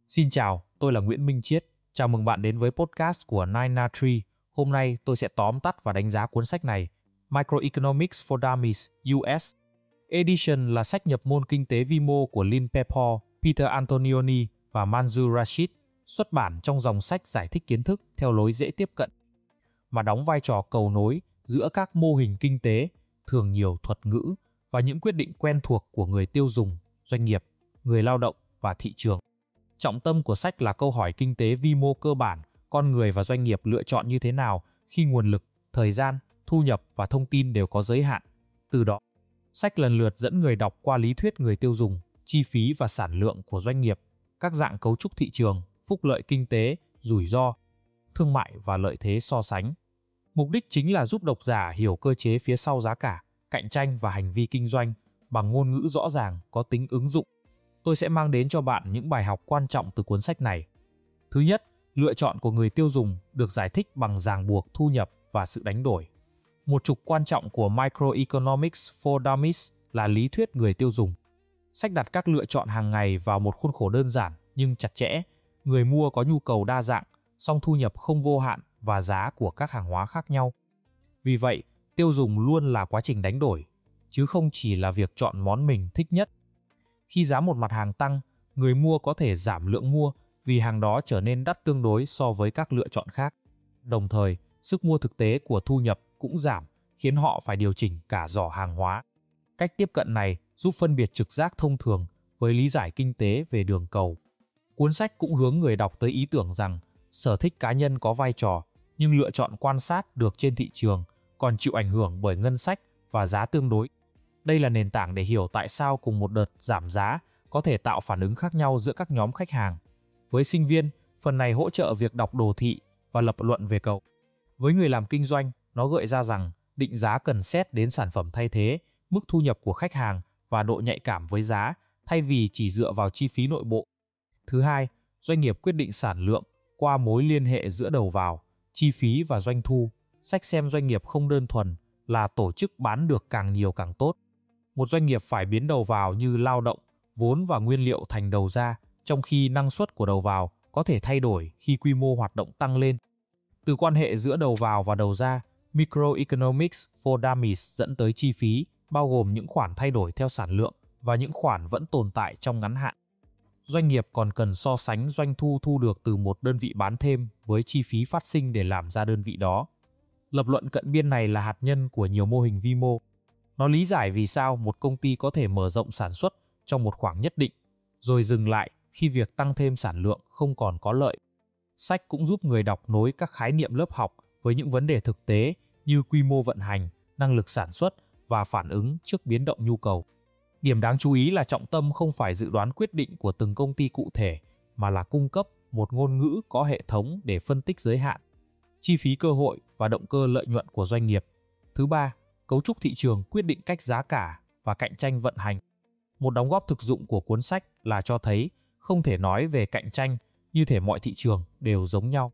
Xin chào, tôi là Nguyễn Minh Chiết. Chào mừng bạn đến với podcast của 9na3. Hôm nay tôi sẽ tóm tắt và đánh giá cuốn sách này, Microeconomics for Dummies, US. Edition là sách nhập môn kinh tế vi mô của Lynn Pepper, Peter Antonioni và Manzoor Rashid, xuất bản trong dòng sách giải thích kiến thức theo lối dễ tiếp cận, mà đóng vai trò cầu nối giữa các mô hình kinh tế, thường nhiều thuật ngữ, và những quyết định quen thuộc của người tiêu dùng, doanh nghiệp, người lao động và thị trường. Trọng tâm của sách là câu hỏi kinh tế vi mô cơ bản, con người và doanh nghiệp lựa chọn như thế nào khi nguồn lực, thời gian, thu nhập và thông tin đều có giới hạn. Từ đó, sách lần lượt dẫn người đọc qua lý thuyết người tiêu dùng, chi phí và sản lượng của doanh nghiệp, các dạng cấu trúc thị trường, phúc lợi kinh tế, rủi ro, thương mại và lợi thế so sánh. Mục đích chính là giúp độc giả hiểu cơ chế phía sau giá cả, cạnh tranh và hành vi kinh doanh bằng ngôn ngữ rõ ràng, có tính ứng dụng. Tôi sẽ mang đến cho bạn những bài học quan trọng từ cuốn sách này. Thứ nhất, lựa chọn của người tiêu dùng được giải thích bằng ràng buộc thu nhập và sự đánh đổi. Một trục quan trọng của Microeconomics for Dummies là lý thuyết người tiêu dùng. Sách đặt các lựa chọn hàng ngày vào một khuôn khổ đơn giản nhưng chặt chẽ. Người mua có nhu cầu đa dạng, song thu nhập không vô hạn và giá của các hàng hóa khác nhau. Vì vậy, tiêu dùng luôn là quá trình đánh đổi, chứ không chỉ là việc chọn món mình thích nhất. Khi giá một mặt hàng tăng, người mua có thể giảm lượng mua vì hàng đó trở nên đắt tương đối so với các lựa chọn khác. Đồng thời, sức mua thực tế của thu nhập cũng giảm, khiến họ phải điều chỉnh cả giỏ hàng hóa. Cách tiếp cận này giúp phân biệt trực giác thông thường với lý giải kinh tế về đường cầu. Cuốn sách cũng hướng người đọc tới ý tưởng rằng sở thích cá nhân có vai trò, nhưng lựa chọn quan sát được trên thị trường còn chịu ảnh hưởng bởi ngân sách và giá tương đối. Đây là nền tảng để hiểu tại sao cùng một đợt giảm giá có thể tạo phản ứng khác nhau giữa các nhóm khách hàng. Với sinh viên, phần này hỗ trợ việc đọc đồ thị và lập luận về cầu. Với người làm kinh doanh, nó gợi ra rằng định giá cần xét đến sản phẩm thay thế, mức thu nhập của khách hàng và độ nhạy cảm với giá, thay vì chỉ dựa vào chi phí nội bộ. Thứ hai, doanh nghiệp quyết định sản lượng qua mối liên hệ giữa đầu vào, chi phí và doanh thu. Sách xem doanh nghiệp không đơn thuần là tổ chức bán được càng nhiều càng tốt. Một doanh nghiệp phải biến đầu vào như lao động, vốn và nguyên liệu thành đầu ra, trong khi năng suất của đầu vào có thể thay đổi khi quy mô hoạt động tăng lên. Từ quan hệ giữa đầu vào và đầu ra, Microeconomics for Dummies dẫn tới chi phí, bao gồm những khoản thay đổi theo sản lượng và những khoản vẫn tồn tại trong ngắn hạn. Doanh nghiệp còn cần so sánh doanh thu thu được từ một đơn vị bán thêm với chi phí phát sinh để làm ra đơn vị đó. Lập luận cận biên này là hạt nhân của nhiều mô hình vi mô. Nó lý giải vì sao một công ty có thể mở rộng sản xuất trong một khoảng nhất định, rồi dừng lại khi việc tăng thêm sản lượng không còn có lợi. Sách cũng giúp người đọc nối các khái niệm lớp học với những vấn đề thực tế như quy mô vận hành, năng lực sản xuất và phản ứng trước biến động nhu cầu. Điểm đáng chú ý là trọng tâm không phải dự đoán quyết định của từng công ty cụ thể, mà là cung cấp một ngôn ngữ có hệ thống để phân tích giới hạn, chi phí cơ hội và động cơ lợi nhuận của doanh nghiệp. Thứ ba, cấu trúc thị trường quyết định cách giá cả và cạnh tranh vận hành. Một đóng góp thực dụng của cuốn sách là cho thấy không thể nói về cạnh tranh như thể mọi thị trường đều giống nhau.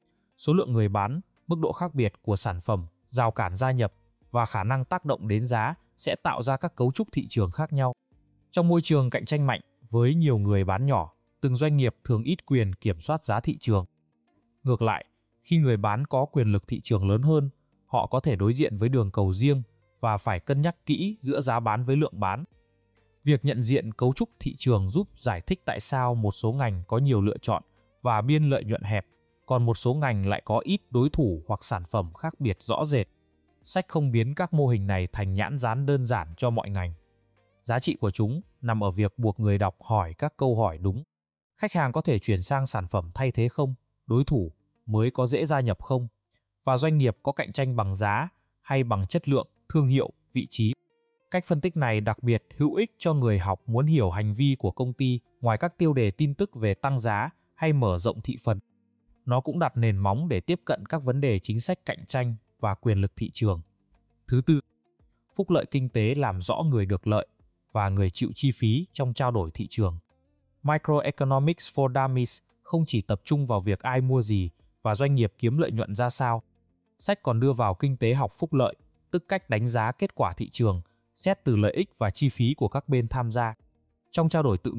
Số lượng người bán, mức độ khác biệt của sản phẩm, rào cản gia nhập và khả năng tác động đến giá sẽ tạo ra các cấu trúc thị trường khác nhau. Trong môi trường cạnh tranh mạnh với nhiều người bán nhỏ, từng doanh nghiệp thường ít quyền kiểm soát giá thị trường. Ngược lại, khi người bán có quyền lực thị trường lớn hơn, họ có thể đối diện với đường cầu riêng và phải cân nhắc kỹ giữa giá bán với lượng bán. Việc nhận diện cấu trúc thị trường giúp giải thích tại sao một số ngành có nhiều lựa chọn và biên lợi nhuận hẹp, còn một số ngành lại có ít đối thủ hoặc sản phẩm khác biệt rõ rệt. Sách không biến các mô hình này thành nhãn dán đơn giản cho mọi ngành. Giá trị của chúng nằm ở việc buộc người đọc hỏi các câu hỏi đúng. Khách hàng có thể chuyển sang sản phẩm thay thế không? Đối thủ mới có dễ gia nhập không? Và doanh nghiệp có cạnh tranh bằng giá hay bằng chất lượng, thương hiệu, vị trí? Cách phân tích này đặc biệt hữu ích cho người học muốn hiểu hành vi của công ty ngoài các tiêu đề tin tức về tăng giá hay mở rộng thị phần. Nó cũng đặt nền móng để tiếp cận các vấn đề chính sách cạnh tranh và quyền lực thị trường. Thứ tư, phúc lợi kinh tế làm rõ người được lợi và người chịu chi phí trong trao đổi thị trường. Microeconomics for Dummies không chỉ tập trung vào việc ai mua gì và doanh nghiệp kiếm lợi nhuận ra sao. Sách còn đưa vào kinh tế học phúc lợi, tức cách đánh giá kết quả thị trường, xét từ lợi ích và chi phí của các bên tham gia. Trong trao đổi tự nguyện,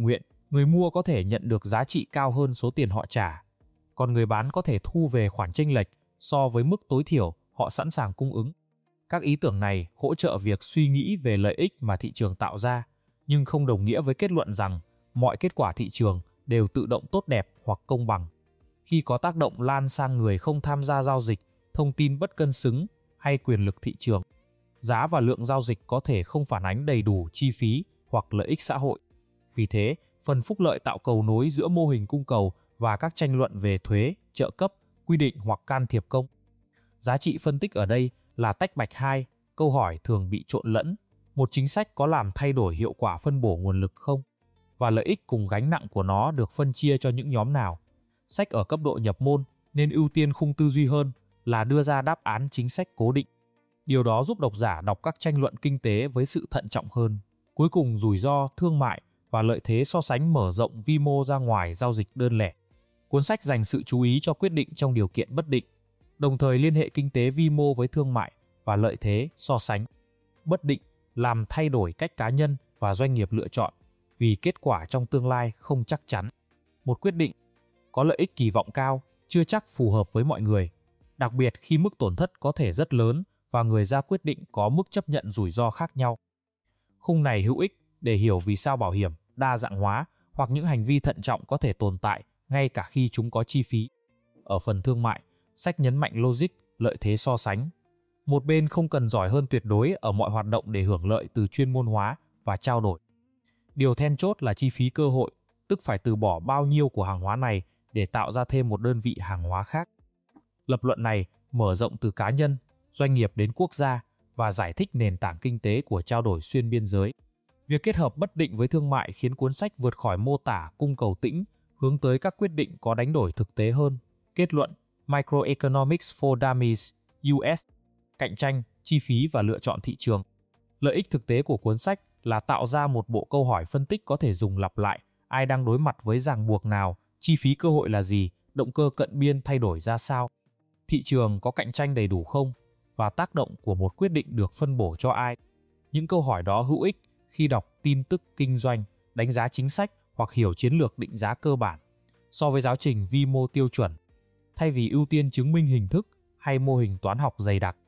Người mua có thể nhận được giá trị cao hơn số tiền họ trả, còn người bán có thể thu về khoản chênh lệch so với mức tối thiểu họ sẵn sàng cung ứng. Các ý tưởng này hỗ trợ việc suy nghĩ về lợi ích mà thị trường tạo ra, nhưng không đồng nghĩa với kết luận rằng mọi kết quả thị trường đều tự động tốt đẹp hoặc công bằng. Khi có tác động lan sang người không tham gia giao dịch, thông tin bất cân xứng hay quyền lực thị trường, giá và lượng giao dịch có thể không phản ánh đầy đủ chi phí hoặc lợi ích xã hội. Vì thế, phần phúc lợi tạo cầu nối giữa mô hình cung cầu và các tranh luận về thuế, trợ cấp, quy định hoặc can thiệp công. Giá trị phân tích ở đây là tách bạch hai, câu hỏi thường bị trộn lẫn. Một chính sách có làm thay đổi hiệu quả phân bổ nguồn lực không? Và lợi ích cùng gánh nặng của nó được phân chia cho những nhóm nào? Sách ở cấp độ nhập môn nên ưu tiên khung tư duy hơn là đưa ra đáp án chính sách cố định. Điều đó giúp độc giả đọc các tranh luận kinh tế với sự thận trọng hơn. Cuối cùng, rủi ro, thương mại và lợi thế so sánh mở rộng vi mô ra ngoài giao dịch đơn lẻ. Cuốn sách dành sự chú ý cho quyết định trong điều kiện bất định, đồng thời liên hệ kinh tế vi mô với thương mại và lợi thế so sánh. Bất định làm thay đổi cách cá nhân và doanh nghiệp lựa chọn, vì kết quả trong tương lai không chắc chắn. Một quyết định có lợi ích kỳ vọng cao chưa chắc phù hợp với mọi người, đặc biệt khi mức tổn thất có thể rất lớn và người ra quyết định có mức chấp nhận rủi ro khác nhau. Khung này hữu ích để hiểu vì sao bảo hiểm, đa dạng hóa hoặc những hành vi thận trọng có thể tồn tại ngay cả khi chúng có chi phí. Ở phần thương mại, sách nhấn mạnh logic, lợi thế so sánh. Một bên không cần giỏi hơn tuyệt đối ở mọi hoạt động để hưởng lợi từ chuyên môn hóa và trao đổi. Điều then chốt là chi phí cơ hội, tức phải từ bỏ bao nhiêu của hàng hóa này để tạo ra thêm một đơn vị hàng hóa khác. Lập luận này mở rộng từ cá nhân, doanh nghiệp đến quốc gia và giải thích nền tảng kinh tế của trao đổi xuyên biên giới. Việc kết hợp bất định với thương mại khiến cuốn sách vượt khỏi mô tả cung cầu tĩnh, hướng tới các quyết định có đánh đổi thực tế hơn. Kết luận: Microeconomics for Dummies, US. Cạnh tranh, chi phí và lựa chọn thị trường. Lợi ích thực tế của cuốn sách là tạo ra một bộ câu hỏi phân tích có thể dùng lặp lại: ai đang đối mặt với ràng buộc nào, chi phí cơ hội là gì, động cơ cận biên thay đổi ra sao, thị trường có cạnh tranh đầy đủ không, và tác động của một quyết định được phân bổ cho ai. Những câu hỏi đó hữu ích khi đọc tin tức kinh doanh, đánh giá chính sách hoặc hiểu chiến lược định giá cơ bản, so với giáo trình vi mô tiêu chuẩn, thay vì ưu tiên chứng minh hình thức hay mô hình toán học dày đặc.